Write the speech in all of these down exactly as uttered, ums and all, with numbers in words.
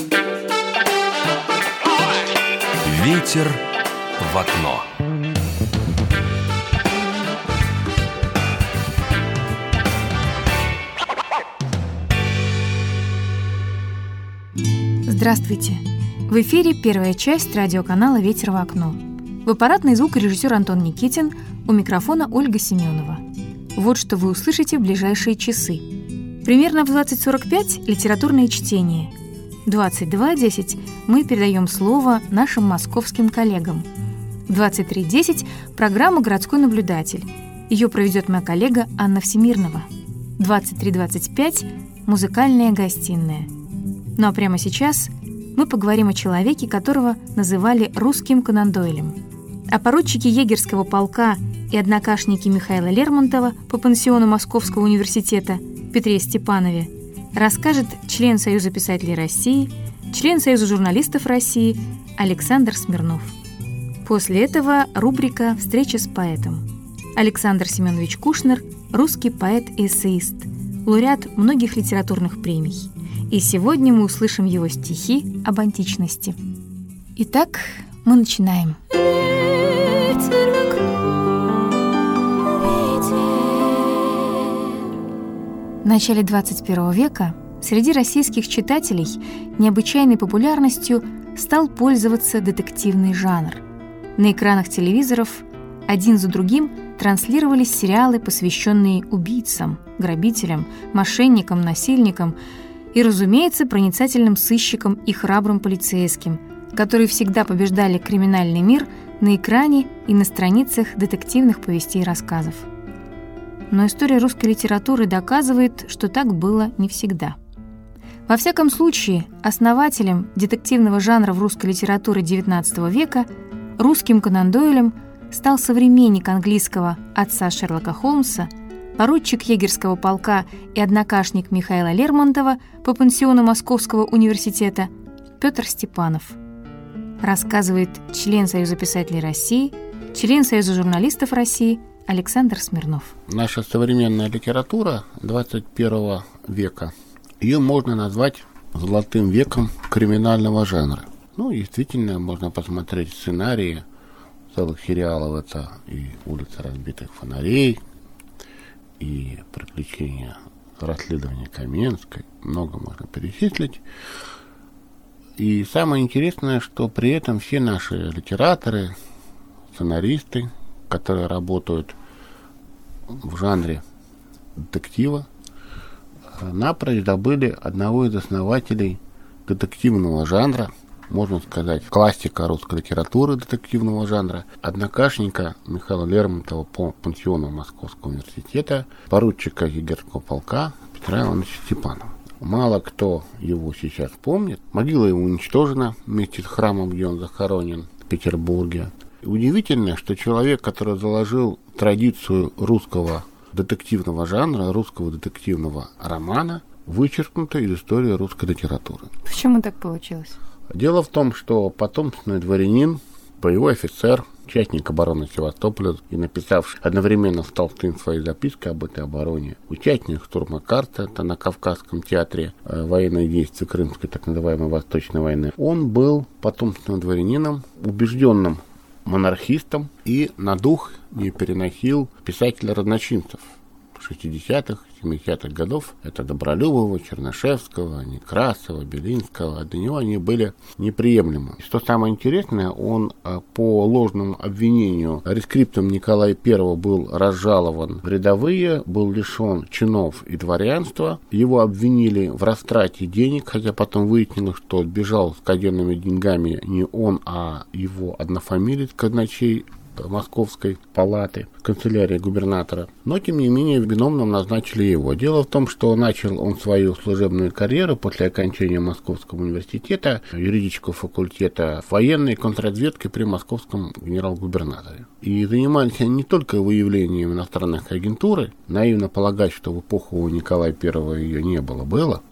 Ветер в окно. Здравствуйте! В эфире первая часть радиоканала «Ветер в окно». В аппаратный звукорежиссер Антон Никитин, у микрофона Ольга Семенова. Вот что вы услышите в ближайшие часы. Примерно в двадцать сорок пять литературное чтение. В двадцать два десять мы передаем слово нашим московским коллегам. В двадцать три десять программа «Городской наблюдатель». Ее проведет моя коллега Анна Всемирнова. В двадцать три двадцать пять музыкальная гостиная. Ну а прямо сейчас мы поговорим о человеке, которого называли русским Конан Дойлем. О поручике егерского полка и однокашнике Михаила Лермонтова по пансиону Московского университета Петре Степанове расскажет член Союза писателей России, член Союза журналистов России Александр Смирнов. После этого рубрика «Встреча с поэтом». Александр Семенович Кушнер – русский поэт и эссеист, лауреат многих литературных премий. И сегодня мы услышим его стихи об античности. Итак, мы начинаем. В начале двадцать первого века среди российских читателей необычайной популярностью стал пользоваться детективный жанр. На экранах телевизоров один за другим транслировались сериалы, посвященные убийцам, грабителям, мошенникам, насильникам и, разумеется, проницательным сыщикам и храбрым полицейским, которые всегда побеждали криминальный мир на экране и на страницах детективных повестей и рассказов. Но история русской литературы доказывает, что так было не всегда. Во всяком случае, основателем детективного жанра в русской литературе девятнадцатого века, русским Конан Дойлем, стал современник английского отца Шерлока Холмса, поручик егерского полка и однокашник Михаила Лермонтова по пансиону Московского университета Петр Степанов. Рассказывает член Союза писателей России, член Союза журналистов России Александр Смирнов. Наша современная литература двадцать первого века, ее можно назвать золотым веком криминального жанра. Ну, действительно, можно посмотреть сценарии целых сериалов. Это и «Улица разбитых фонарей», и «Приключения расследования Каменской». Много можно перечислить. И самое интересное, что при этом все наши литераторы, сценаристы, которые работают в жанре детектива, напрочь забыли одного из основателей детективного жанра, можно сказать, классика русской литературы детективного жанра, однокашника Михаила Лермонтова по пансиону Московского университета, поручика егерского полка Петра Ивановича Степанова. Мало кто его сейчас помнит. Могила его уничтожена вместе с храмом, где он захоронен, в Петербурге. Удивительно, что человек, который заложил традицию русского детективного жанра, русского детективного романа, вычеркнуто из истории русской литературы. Почему так получилось? Дело в том, что потомственный дворянин, боевой офицер, участник обороны Севастополя и написавший одновременно с Толстым свои записки об этой обороне, участник штурма Карта, это на Кавказском театре э, военных действий Крымской, так называемой Восточной войны, он был потомственным дворянином, убежденным монархистом и на дух не переносил писателя-разночинцев шестидесятых, семидесятых годов. Это Добролюбова, Чернышевского, Некрасова, Белинского. Для него они были неприемлемы. И что самое интересное, он по ложному обвинению рескриптом Николая Первого был разжалован в рядовые, был лишен чинов и дворянства. Его обвинили в растрате денег, хотя потом выяснилось, что бежал с казенными деньгами не он, а его однофамилец, казначей Московской палаты, канцелярии губернатора. Но, тем не менее, виновным назначили его. Дело в том, что начал он свою служебную карьеру после окончания Московского университета, юридического факультета, военной контрразведки при московском генерал-губернаторе. И занимались они не только выявлением иностранных агентуры, наивно полагать, что в эпоху Николая Первого ее не было, было,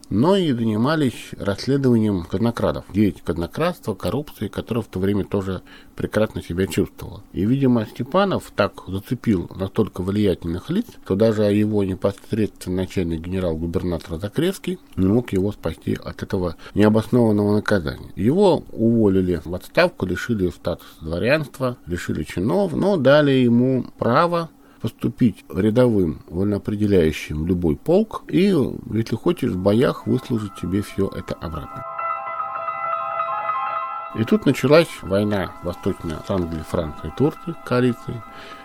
но и занимались расследованием казнокрадов. Деятель казнокрадства, коррупции, которая в то время тоже прекрасно себя чувствовала. И, видимо, Степанов так зацепил настолько влиятельных лиц, что даже его непосредственно начальник генерал-губернатор Закревский не мог его спасти от этого необоснованного наказания. Его уволили в отставку, лишили статуса дворянства, лишили чинов, но дали ему право поступить рядовым, вольноопределяющим в любой полк и, если хочешь, в боях выслужить себе все это обратно. И тут началась война восточная с Англией, Францией, Турцией, коалицией.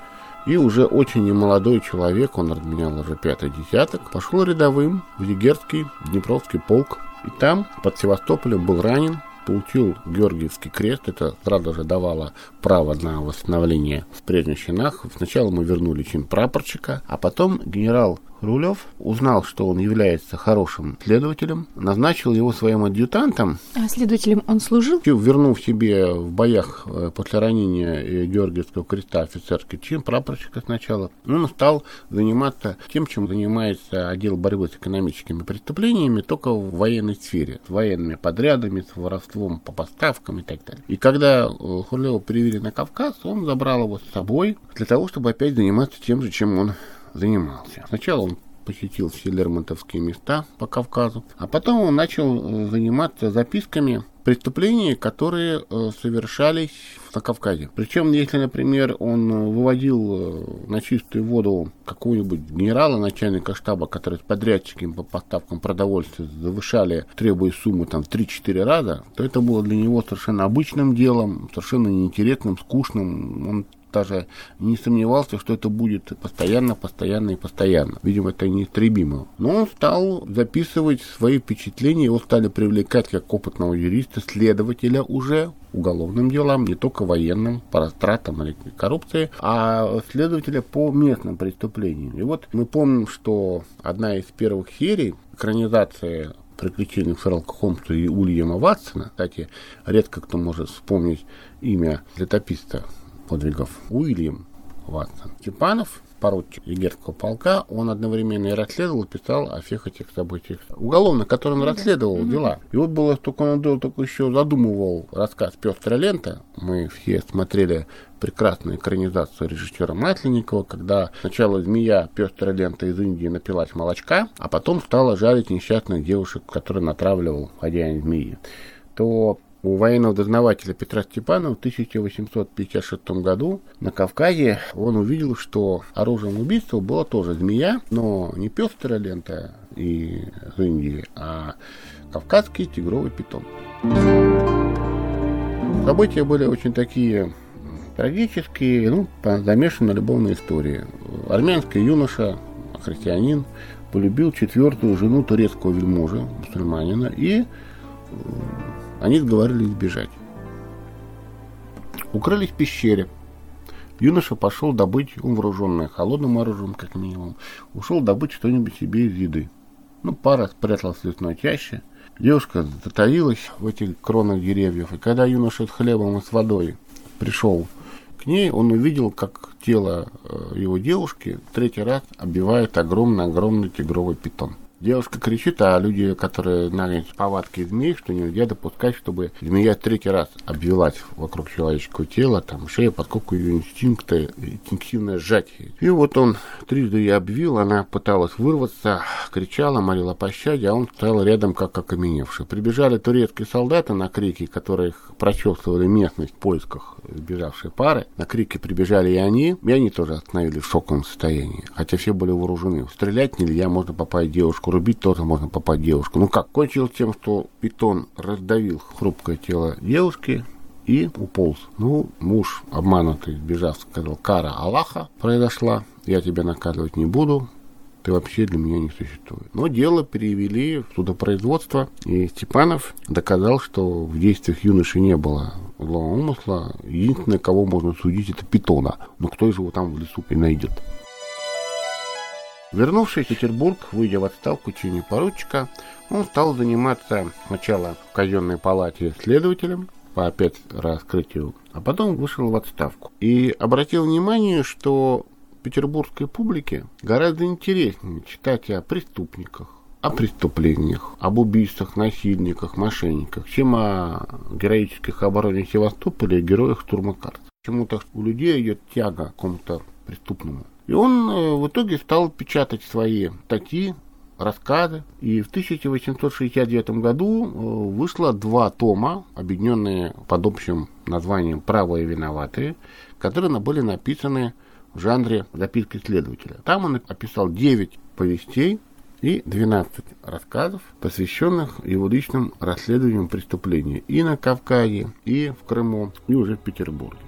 И уже очень немолодой человек, он разменял уже пятый десяток, пошел рядовым в Егерский Днепровский полк. И там, под Севастополем, был ранен, получил Георгиевский крест. Это сразу же давало право на восстановление в прежних чинах. Сначала мы вернули чин прапорщика, а потом генерал Рулев узнал, что он является хорошим следователем, назначил его своим адъютантом. А следователем он служил? Вернув себе в боях после ранения Георгиевского креста офицерский чин прапорщика сначала, он стал заниматься тем, чем занимается отдел борьбы с экономическими преступлениями, только в военной сфере, с военными подрядами, с воровством по поставкам и так далее. И когда Хрулева перевели на Кавказ, он забрал его с собой для того, чтобы опять заниматься тем же, чем он занимался. Сначала он посетил все лермонтовские места по Кавказу, а потом он начал заниматься записками преступлений, которые совершались на Кавказе. Причем, если, например, он выводил на чистую воду какого-нибудь генерала, начальника штаба, который с подрядчиками по поставкам продовольствия завышали, требуя суммы там в три-четыре раза, то это было для него совершенно обычным делом, совершенно неинтересным, скучным. Он даже не сомневался, что это будет постоянно, постоянно и постоянно. Видимо, это неистребимо. Но он стал записывать свои впечатления, его стали привлекать как опытного юриста, следователя уже уголовным делам, не только военным, по растратам или коррупции, а следователя по местным преступлениям. И вот мы помним, что одна из первых серий экранизации приключений Шерлока Холмса и Уильяма Ватсона, кстати, редко кто может вспомнить имя летописца подвигов, Уильям Ватсон. Степанов, поручик Егерского полка, он одновременно и расследовал, и писал о всех этих событиях уголовно, которые он расследовал mm-hmm. дела. И вот было, только он только еще задумывал рассказ «Пестрая лента». Мы все смотрели прекрасную экранизацию режиссера Масленникова, когда сначала змея «Пестрая лента» из Индии напилась молочка, а потом стала жарить несчастных девушек, которые натравливал хозяин змеи. То у военного дознавателя Петра Степанова в тысяча восемьсот пятьдесят шестом году на Кавказе он увидел, что оружием убийства была тоже змея, но не пестрая лента из Индии, а кавказский тигровый питон. События были очень такие трагические, ну, замешаны на любовной истории. Армянский юноша, христианин, полюбил четвертую жену турецкого вельможи, мусульманина, и они сговорились бежать. Укрылись в пещере. Юноша пошел добыть, он вооруженный холодным оружием, как минимум, ушел добыть что-нибудь себе из еды. Ну, пара спряталась в лесной чаще. Девушка затаилась в этих кронах деревьев. И когда юноша с хлебом и с водой пришел к ней, он увидел, как тело его девушки в третий раз оббивает огромный-огромный тигровый питон. Девушка кричит, а люди, которые знают повадки змей, что нельзя допускать, чтобы змея третий раз обвелась вокруг человеческого тела, там, шея, поскольку ее инстинкты, инстинктивное сжатие. И вот он трижды ее обвил, она пыталась вырваться, кричала, молила о пощаде, а он стоял рядом, как окаменевший. Прибежали турецкие солдаты на крики, которые прочесывали местность в поисках сбежавшей пары. На крики прибежали и они, и они тоже остановились в шоковом состоянии, хотя все были вооружены. Стрелять нельзя, можно попасть в девушку, рубить тоже можно попасть в девушку. Ну как, кончилось тем, что питон раздавил хрупкое тело девушки и уполз. Ну, муж, обманутый, сбежав, сказал: кара Аллаха произошла, я тебя наказывать не буду, ты вообще для меня не существует. Но дело перевели в судопроизводство, и Степанов доказал, что в действиях юноши не было злого умысла. Единственное, кого можно судить, это питона. Но кто же его там в лесу и найдет? Вернувшись в Петербург, выйдя в отставку чине поручика, он стал заниматься сначала в казенной палате следователем по опять раскрытию, а потом вышел в отставку. И обратил внимание, что петербургской публике гораздо интереснее читать о преступниках, о преступлениях, об убийствах, насильниках, мошенниках, чем о героических обороне Севастополя и героях штурма карты. Почему-то у людей идет тяга к какому-то преступному. И он э, в итоге стал печатать свои статьи, рассказы. И в тысяча восемьсот шестьдесят девятом году э, вышло два тома, объединенные под общим названием «Правые и виноватые», которые были написаны в жанре записки следователя. Там он описал девять повестей и двенадцать рассказов, посвященных его личным расследованиям преступлений и на Кавказе, и в Крыму, и уже в Петербурге.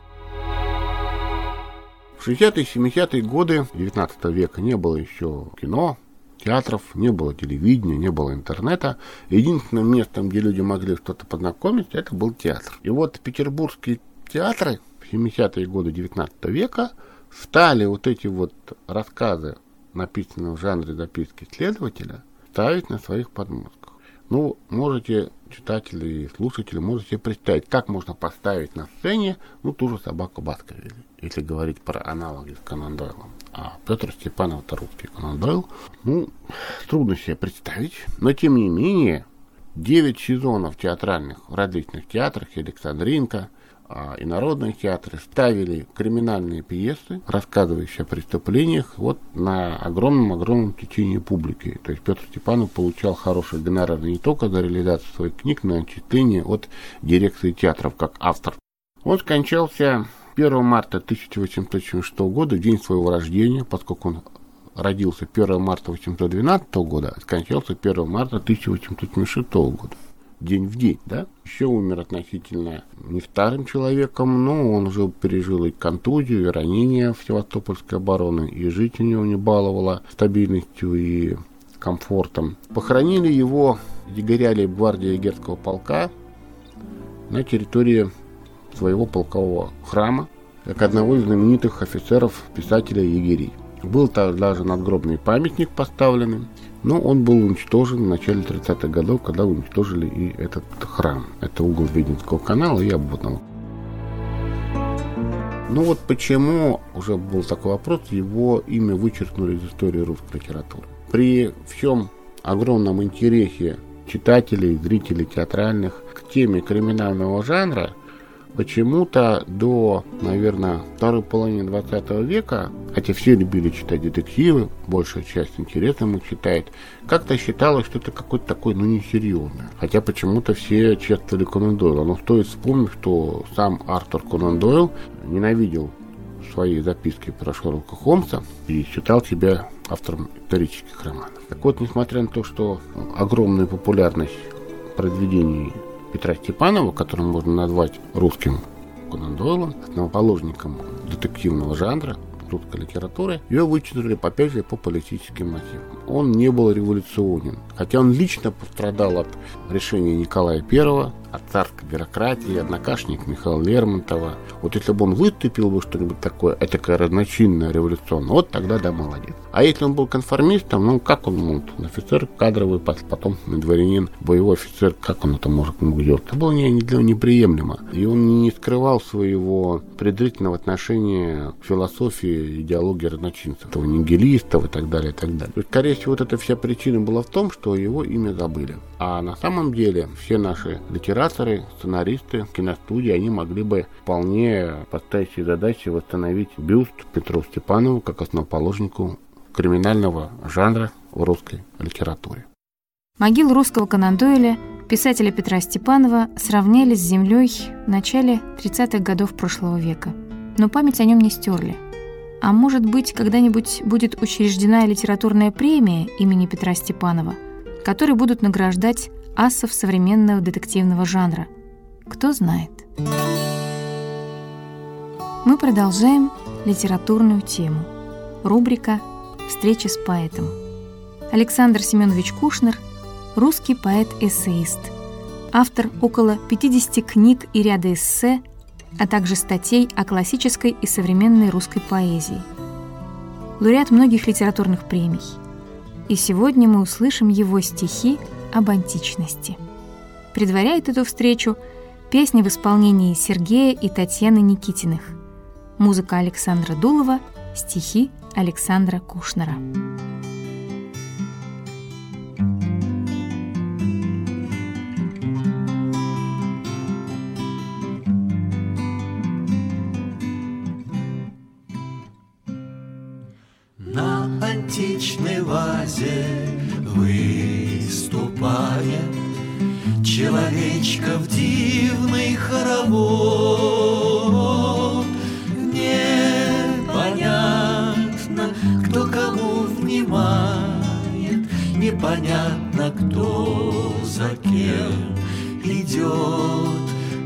В шестидесятые и семидесятые годы девятнадцатого века не было еще кино, театров, не было телевидения, не было интернета. Единственным местом, где люди могли что-то познакомиться, это был театр. И вот петербургские театры в семидесятые годы девятнадцатого века стали вот эти вот рассказы, написанные в жанре записки следователя, ставить на своих подмостках. Ну, можете, читатели и слушатели, можете себе представить, как можно поставить на сцене, ну, ту же собаку Баскервилей, если говорить про аналоги с Конан Дойлом. А Петр Степанов — это русский Конан Дойл. Ну, трудно себе представить, но тем не менее, девять сезонов театральных в различных театрах, Александринка и народные театры ставили криминальные пьесы, рассказывающие о преступлениях, вот на огромном-огромном течении публики. То есть Петр Степанов получал хороший гонорар не только за реализацию своих книг, но и отчисление от дирекции театров как автор. Он скончался первого марта тысяча восемьсот семьдесят шестого года, в день своего рождения, поскольку он родился первого марта тысяча восемьсот двенадцатого года, а скончался первого марта тысяча восемьсот семьдесят шестого года. День в день, да? Еще умер относительно не старым человеком, но он уже пережил и контузию, и ранения в Севастопольской обороне, и жизнь у него не баловала стабильностью и комфортом. Похоронили его егеря лейб-гвардии егерского полка на территории своего полкового храма, как одного из знаменитых офицеров, писателя егерей. Был там даже надгробный памятник поставленный, но он был уничтожен в начале тридцатых годов, когда уничтожили и этот храм. Это угол Веденского канала и Обводного. Ну вот почему, уже был такой вопрос, его имя вычеркнули из истории русской литературы. При всем огромном интересе читателей, зрителей театральных к теме криминального жанра, почему-то до, наверное, второй половины двадцатого века, хотя все любили читать детективы, большая часть интересно их читает, как-то считалось, что это какой-то такой, ну, несерьезный. Хотя почему-то все чествовали Конан Дойла. Но стоит вспомнить, что сам Артур Конан Дойл ненавидел свои записки про Шерлока Холмса и считал себя автором исторических романов. Так вот, несмотря на то, что огромную популярность произведений Петра Степанова, которого можно назвать русским Конан Дойлом, основоположником детективного жанра русской литературы, ее вычислили, опять же, по политическим мотивам. Он не был революционен, хотя он лично пострадал от решения Николая Первого, от царской бюрократии, однокашник Михаила Лермонтова. Вот если бы он выступил бы что-нибудь такое, этакое разночинное, революционное, вот тогда да, молодец. А если он был конформистом, ну как он мог? Офицер кадровый, потом дворянин, боевой офицер, как он это может делать? Это было не, не для него неприемлемо. И он не скрывал своего презрительного отношения к философии, идеологии разночинцев, нигилистов и так далее, и так далее. То есть, скорее всего, вот эта вся причина была в том, что его имя забыли. А на самом деле все наши литераторы, сценаристы, киностудии, они могли бы вполне поставить себе задачи восстановить бюст Петру Степанову как основоположнику криминального жанра в русской литературе. Могилу русского Конан Дойля, писателя Петра Степанова, сравняли с землей в начале тридцатых годов прошлого века. Но память о нем не стерли. А может быть, когда-нибудь будет учреждена литературная премия имени Петра Степанова, которой будут награждать асов современного детективного жанра. Кто знает. Мы продолжаем литературную тему. Рубрика «Встреча с поэтом». Александр Семенович Кушнер – русский поэт-эссеист, автор около пятидесяти книг и ряда эссе, а также статей о классической и современной русской поэзии. Лауреат многих литературных премий. И сегодня мы услышим его стихи об античности. Предваряет эту встречу песня в исполнении Сергея и Татьяны Никитиных. Музыка Александра Дулова, стихи Александра Кушнера. античной вазе выступает человечков дивный хоровод. Непонятно, кто кому внимает, непонятно, кто за кем идет.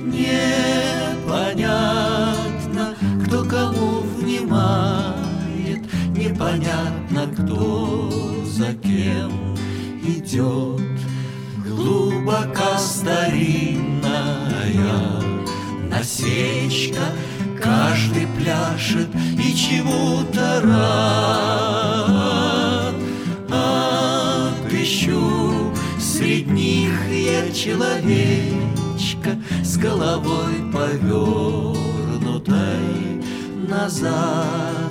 Непонятно, кто кому внимает, непонятно, кто за кем идет. Глубоко старинная насечка, каждый пляшет и чему-то рад. Отыщу средь них я человечка с головой повернутой назад.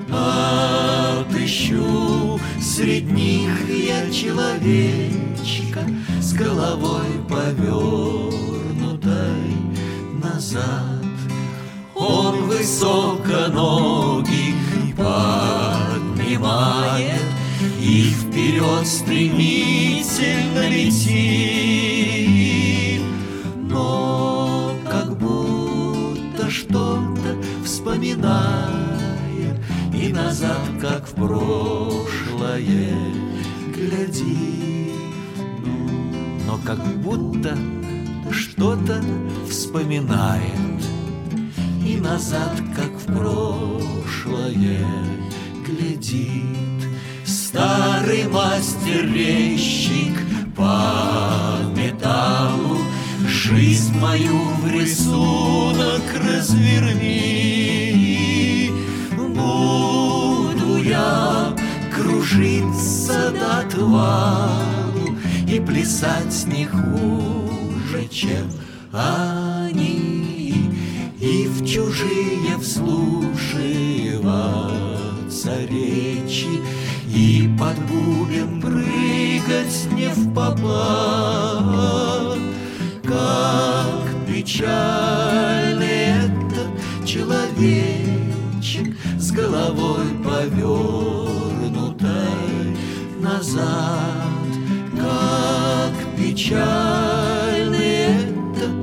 Отыщу средь них я человечка с головой повернутой назад. Он высоконогий поднимает и вперед стремительно летит, но как будто что-то вспоминает и назад, как в прошлое, глядит. Но как будто что-то вспоминает и назад, как в прошлое, глядит. Старый мастер-резчик по металлу, жизнь мою в рисунок разверни. Буду я кружиться до отвалу и плясать не хуже, чем они, и в чужие вслушиваться речи, и под бубен прыгать не впопад. Как печальный этот человечек с головой повернутой назад. Как печальный этот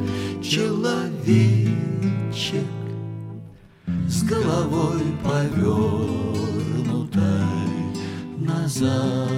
человечек с головой повернутой назад.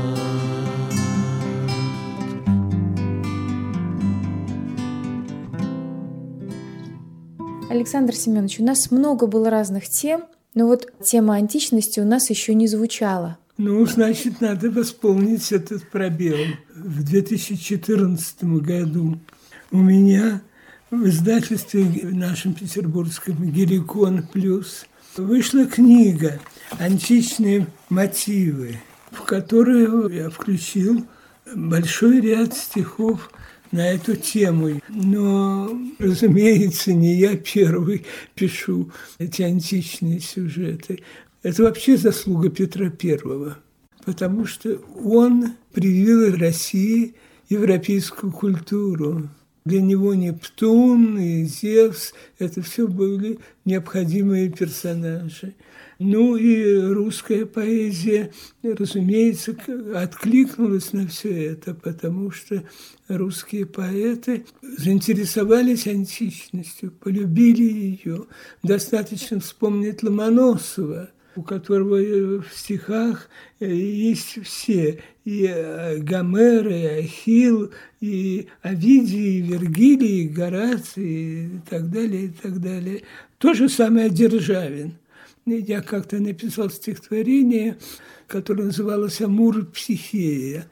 Александр Семенович, у нас много было разных тем, но вот тема античности у нас еще не звучала. Ну, значит, надо восполнить этот пробел. В две тысячи четырнадцатом году у меня в издательстве нашем петербургском «Геликон плюс» вышла книга «Античные мотивы», в которую я включил большой ряд стихов на эту тему. Но, разумеется, не я первый пишу эти античные сюжеты. Это вообще заслуга Петра Первого, потому что он привил России европейскую культуру. Для него Нептун и Зевс – это все были необходимые персонажи. Ну и русская поэзия, разумеется, откликнулась на все это, потому что русские поэты заинтересовались античностью, полюбили ее. Достаточно вспомнить Ломоносова, у которого в стихах есть все, и Гомер, и Ахилл, и Овидий, и Вергилий, и Гораций, и так далее, и так далее. То же самое Державин. Я как-то написал стихотворение, которое называлось «Амур Психея».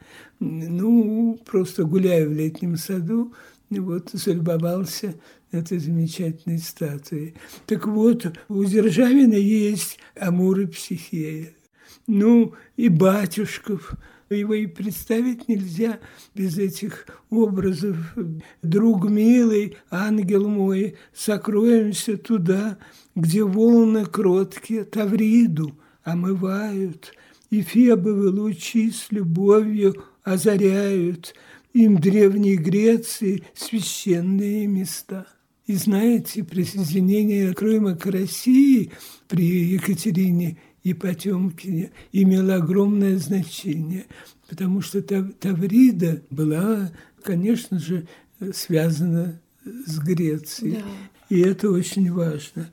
Ну, просто гуляя в летнем саду, вот залюбовался этой замечательной статуей. Так вот, у Державина есть Амур и Психея. Ну, и Батюшков. Его и представить нельзя без этих образов. «Друг милый, ангел мой, сокроемся туда, где волны кроткие Тавриду омывают, и фебовы лучи с любовью озаряют им древней Греции священные места». И знаете, присоединение Крыма к России при Екатерине и Потемкине имело огромное значение, потому что Таврида была, конечно же, связана с Грецией. Да. И это очень важно.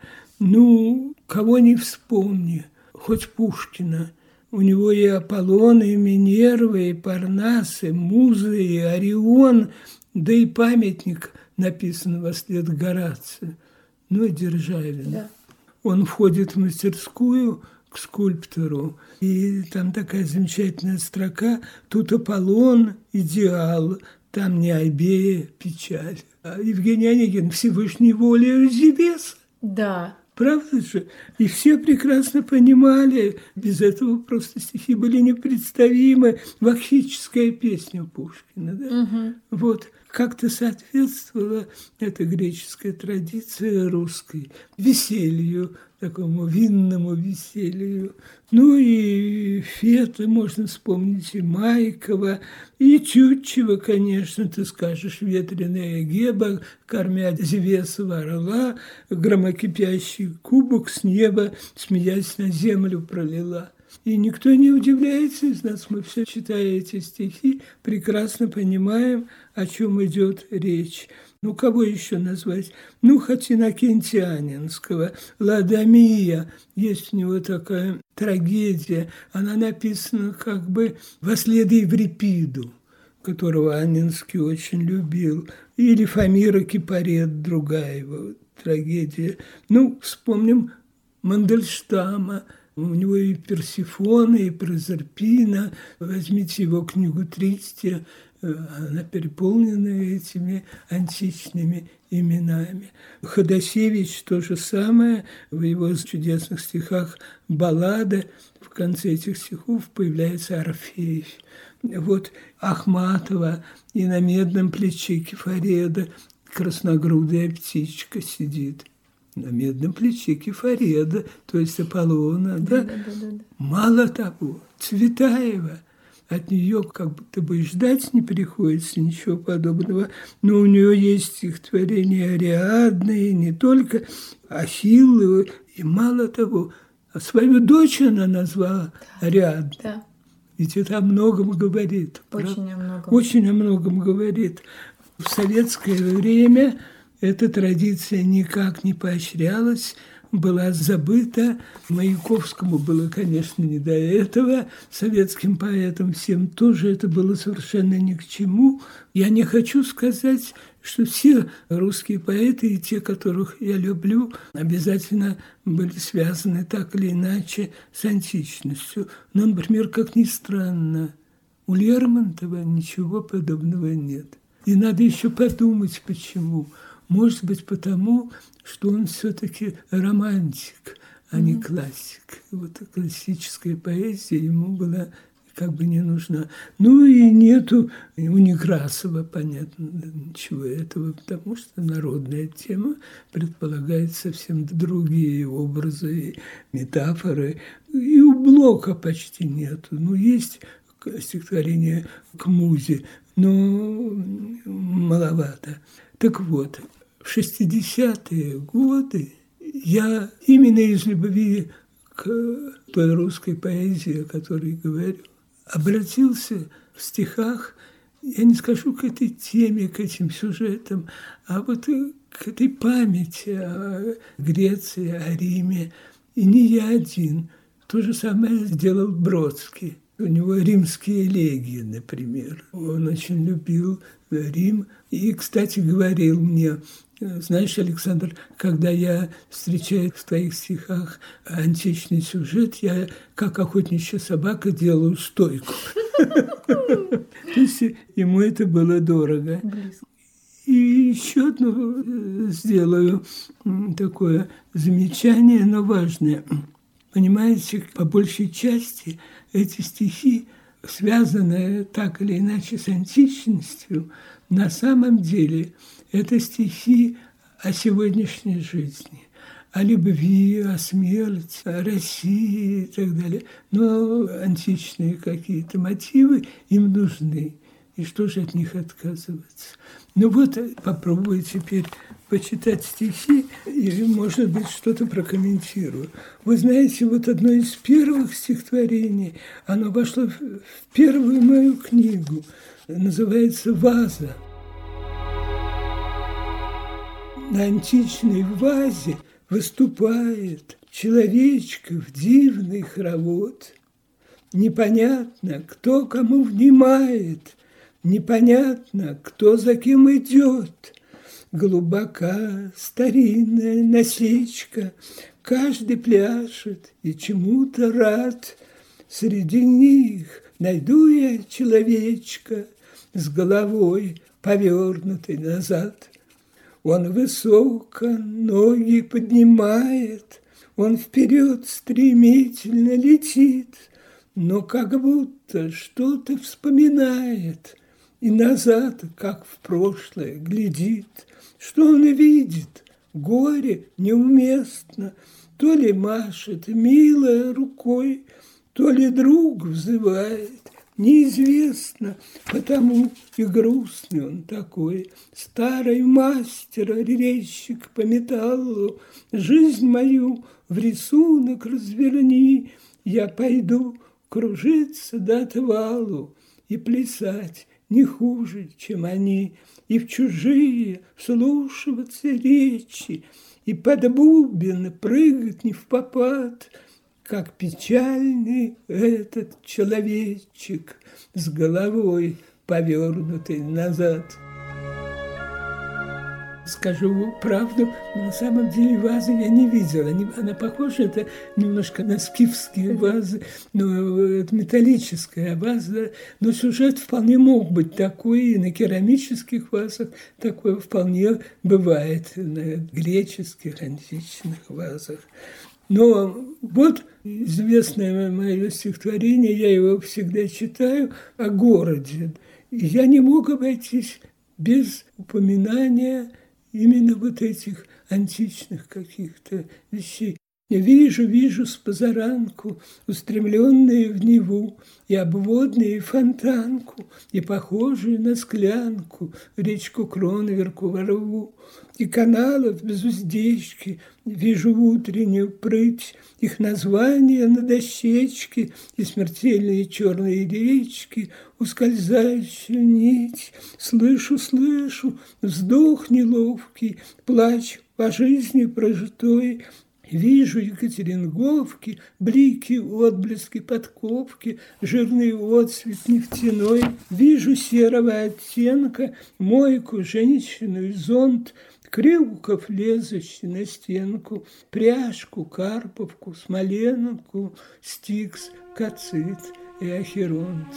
Ну, кого не вспомни, хоть Пушкина. У него и Аполлон, и Минерва, и Парнас, и Муза, и Орион, да и памятник написан во след Горация. Ну, и Державин. Да. Он входит в мастерскую к скульптору, и там такая замечательная строка: «Тут Аполлон – идеал, там Необея – печаль». А Евгений Онегин – Всевышней волею Зевеса. Да. Правда же? И все прекрасно понимали, без этого просто стихи были непредставимы. Ваххическая песня Пушкина. Да? Угу. Вот. Как-то соответствовала эта греческая традиция русской веселью, такому винному веселью. Ну и Фета, можно вспомнить, и Майкова, и Тютчева, конечно, ты скажешь, «Ветреная Геба», кормя Зевесова орла, громокипящий кубок с неба, смеясь, на землю пролила. И никто не удивляется из нас, мы все, читая эти стихи, прекрасно понимаем, о чем идет речь. Ну, кого еще назвать? Ну, хоть Иннокентия Анненского. «Ладомия». Есть у него такая трагедия. Она написана как бы во след Еврипиду, которого Анненский очень любил. Или «Фамира Кипарет», другая его трагедия. Ну, вспомним Мандельштама. У него и Персифона, и Прозерпина. Возьмите его книгу «Тристия», она переполнена этими античными именами. Ходосевич то же самое. В его чудесных стихах «Баллада». В конце этих стихов появляется Орфей. Вот Ахматова, и на медном плече Кефареда красногрудая птичка сидит. На медном плече Кефареда, то есть Аполлона. Да? Да, да, да, да. Мало того, Цветаева, от нее как будто бы ждать не приходится ничего подобного, но у нее есть стихотворения Ариадны, не только Ахилловы, и мало того, а свою дочь она назвала Ариадной. Да. Ведь это о многом говорит. Очень правда? О многом. Очень о многом говорит. В советское время эта традиция никак не поощрялась, была забыта. Маяковскому было, конечно, не до этого. Советским поэтам всем тоже это было совершенно ни к чему. Я не хочу сказать, что все русские поэты, и те, которых я люблю, обязательно были связаны так или иначе с античностью. Но, например, как ни странно, у Лермонтова ничего подобного нет. И надо еще подумать, почему. Может быть, потому, что он все-таки романтик, а не классик. Вот классическая поэзия ему была как бы не нужна. Ну и нету у Некрасова, понятно, ничего этого, потому что народная тема предполагает совсем другие образы и метафоры. И у Блока почти нету. Ну, есть стихотворение к музе, но маловато. Так вот, в шестидесятые годы я именно из любви к той русской поэзии, о которой говорю, обратился в стихах, я не скажу к этой теме, к этим сюжетам, а вот к этой памяти о Греции, о Риме. И не я один. То же самое сделал Бродский. У него римские элегии, например. Он очень любил Рим. И, кстати, говорил мне: знаешь, Александр, когда я встречаю в твоих стихах античный сюжет, я, как охотничья собака, делаю стойку. То есть ему это было дорого. И еще одно сделаю такое замечание, но важное. Понимаете, по большей части эти стихи, связанные так или иначе с античностью, на самом деле это стихи о сегодняшней жизни, о любви, о смерти, о России и так далее. Но античные какие-то мотивы им нужны. И что же от них отказываться? Ну вот попробую теперь почитать стихи и, может быть, что-то прокомментирую. Вы знаете, вот одно из первых стихотворений, оно вошло в первую мою книгу, называется «Ваза». На античной вазе выступает человечка в дивный хоровод. Непонятно, кто кому внимает, непонятно, кто за кем идет. Глубока старинная насечка, каждый пляшет и чему-то рад. Среди них найду я человечка с головой, повернутой назад. Он высоко ноги поднимает, он вперед стремительно летит, но как будто что-то вспоминает и назад, как в прошлое, глядит. Что он видит? Горе неуместно, то ли машет мило рукой, то ли друг взывает. Неизвестно, потому и грустный он такой. Старый мастер, резчик по металлу, жизнь мою в рисунок разверни, я пойду кружиться до отвалу и плясать не хуже, чем они, и в чужие вслушиваться речи, и под бубен прыгать не впопад. Как печальный этот человечек с головой, повернутой назад. Скажу правду, на самом деле вазы я не видела. Она похожа, это немножко на скифские вазы, но это металлическая ваза. Но сюжет вполне мог быть такой, и на керамических вазах такое вполне бывает, на греческих, античных вазах. Но вот известное мое стихотворение, я его всегда читаю, о городе. И я не мог обойтись без упоминания именно вот этих античных каких-то вещей. Я вижу, вижу с позаранку устремленные в Неву и обводные и фонтанку, и похожие на склянку речку Кронверку во рву. И каналов без уздечки вижу утреннюю прыть, их названия на дощечке и смертельные черные речки, ускользающую нить. Слышу, слышу вздох неловкий, плач по жизни прожитой. Вижу Екатеринговки, блики, отблески подковки, жирный отцвет нефтяной. Вижу серого оттенка, мойку, женщину и зонт, Крюков, лезущий на стенку, пряжку, карповку, смоленку, стикс, кацит и ахеронт.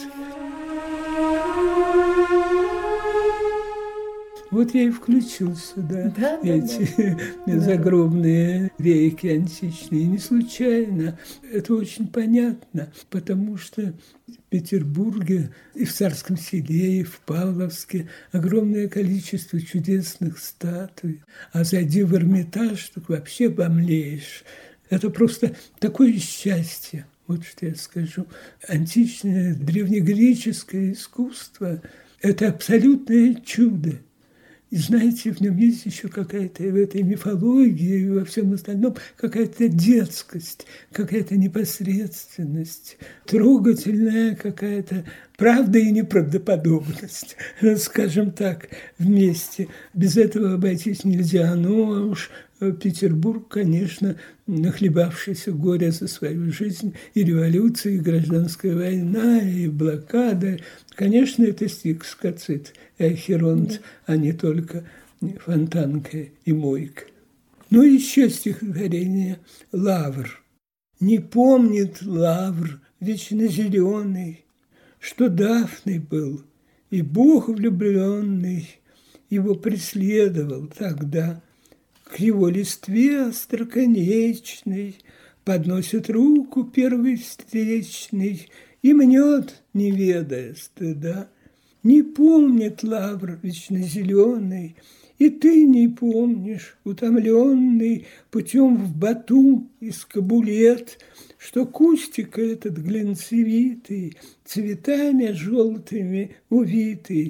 Вот я и включил сюда да, эти да, да. загробные рейки античные. Не случайно. Это очень понятно, потому что в Петербурге и в Царском Селе, и в Павловске огромное количество чудесных статуй. А зайди в Эрмитаж, так вообще обомлеешь. Это просто такое счастье. Вот что я скажу. Античное древнегреческое искусство – это абсолютное чудо. И знаете, в нем есть еще какая-то в этой мифологии и во всем остальном какая-то детскость, какая-то непосредственность, трогательная какая-то правда и неправдоподобность, скажем так, вместе. Без этого обойтись нельзя. Ну, уж Петербург, конечно, нахлебавшийся горя за свою жизнь, и революция, и гражданская война, и блокада. Конечно, это стикс, кацит и ахеронт, да. а не только фонтанка и мойка. Ну, еще стихотворение «Лавр». Не помнит лавр вечно зеленый, что Дафной был, и Бог влюбленный его преследовал тогда. К его листве остроконечной подносит руку первый встречный и мнет, не ведая стыда. Не помнит лавр вечно зеленый, и ты не помнишь, утомленный путем в Батум из Кабулет, что кустик этот глинцевитый, цветами желтыми увитый,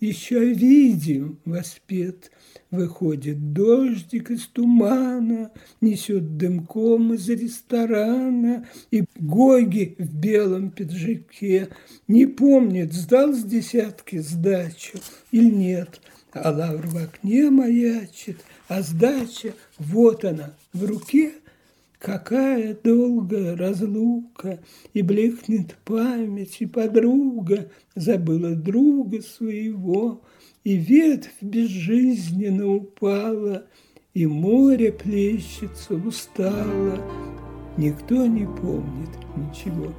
еще видим воспет. Выходит дождик из тумана, несет дымком из ресторана, и Гоги в белом пиджаке не помнит, сдал с десятки сдачу или нет. А лавр в окне маячит, а сдача, вот она, в руке. Какая долгая разлука, и блекнет память, и подруга забыла друга своего, и ветвь безжизненно упала, и море плещется устало. Никто не помнит ничего.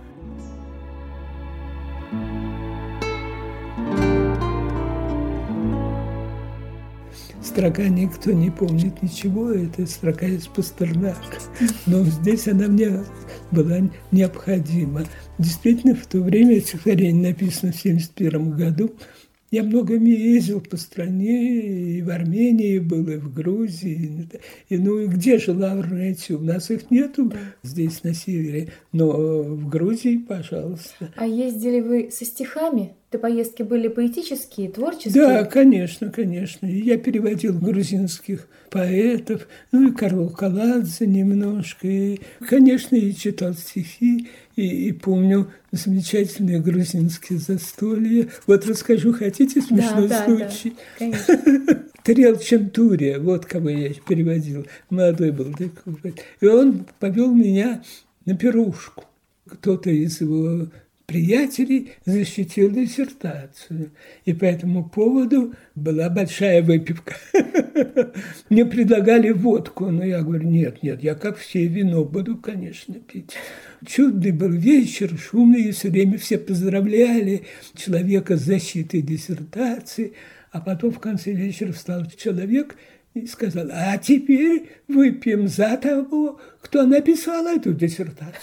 Строка «Никто не помнит ничего» – это строка из Пастернака. Но здесь она мне была необходима. Действительно, в то время стихотворение написано в семьдесят первом году. Я много ездил по стране, и в Армении был, и в Грузии. И, ну, и где же лавр найти? У нас их нету здесь, на севере. Но в Грузии, пожалуйста. А ездили вы со стихами? Ты поездки были поэтические, творческие? Да, конечно, конечно. И я переводил грузинских поэтов, ну и Карло Каладзе немножко. И, конечно, и читал стихи, и, и помню замечательные грузинские застолья. Вот расскажу, хотите смешной да, случай? Да, конечно. Тарел Чантурия, вот кого я переводил, молодой был такой. И он повел меня на пирушку. Кто-то из его приятелей защитил диссертацию. И по этому поводу была большая выпивка. Мне предлагали водку, но я говорю, нет, нет, я как все вино буду, конечно, пить. Чудный был вечер, шумный, и все время все поздравляли человека с защитой диссертации. А потом в конце вечера встал человек и сказал, а теперь выпьем за того, кто написал эту диссертацию.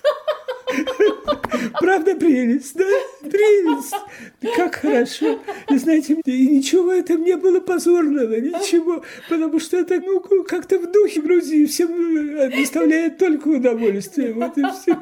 Правда, прелесть, да? Прелесть. Как хорошо. И знаете, и ничего это не было позорного, ничего. Потому что это, ну, как-то в духе Грузии всем доставляет только удовольствие. Вот и все.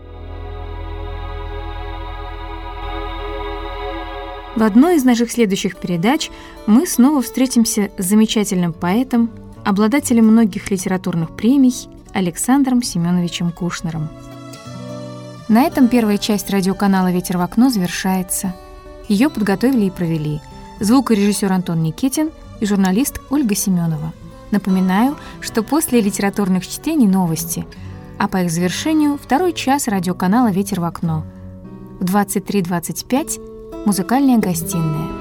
В одной из наших следующих передач мы снова встретимся с замечательным поэтом, обладателем многих литературных премий Александром Семеновичем Кушнером. На этом первая часть радиоканала «Ветер в окно» завершается. Ее подготовили и провели звукорежиссер Антон Никитин и журналист Ольга Семенова. Напоминаю, что после литературных чтений новости, а по их завершению второй час радиоканала «Ветер в окно». В двадцать три двадцать пять музыкальная гостиная.